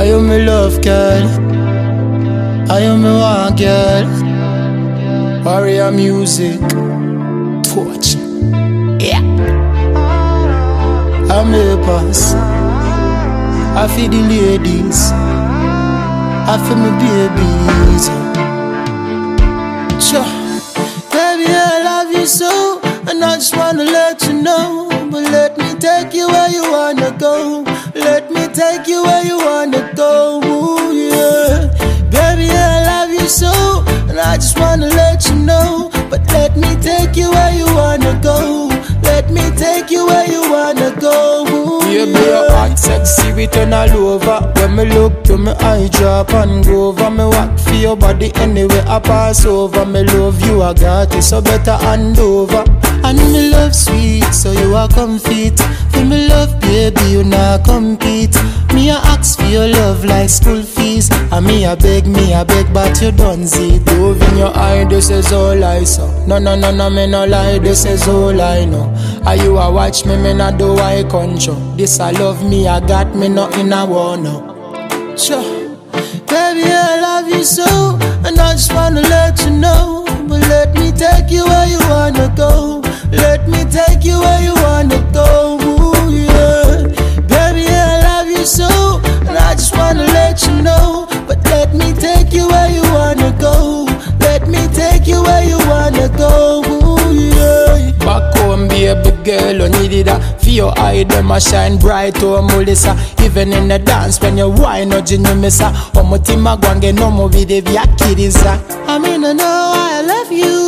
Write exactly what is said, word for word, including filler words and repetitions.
you me love, girl? Are you me want, girl? Warrior music, torch. Yeah. I'm a pass. I feed the ladies. I feel my babies. Sure. Baby, I love you so, and I just wanna let you know. But let me take you where you wanna go. Let me take you where you wanna go. Ooh, yeah. Baby, I love you so, and I just wanna let you know. But let me take you where you wanna go. Let me take you where you wanna go. Ooh, baby, yeah. Your heart sexy, we turn all over. When me look to me eye drop and go over. Me walk for your body anyway I pass over. Me love you, I got it, so better hand over. And me love sweet, so you are comfy. For me love, baby, you not compete. Me a ask for your love like school fees. And me a beg, me a beg, but you don't see it. Love in your eye, this is all I saw. No, no, no, no, me no lie, this is all I know. Are you a watch me, me not do I control. This I love me, I got me nothing I want now. Sure. Baby, I love you so, and I just wanna let you know. But let me take you where you wanna go. Let me take you where you wanna go. Ooh, yeah. Baby, I love you so, and I just wanna let you know. But let me take you where you wanna go. Let me take you where you wanna go. Ooh, yeah. Back home, baby girl, you needed that. For your eye, them a shine bright, oh Melissa. Even in the dance, when you whine, no you miss her. Oh, my team a go and get no more video, via kiddies. I mean, I know I love you.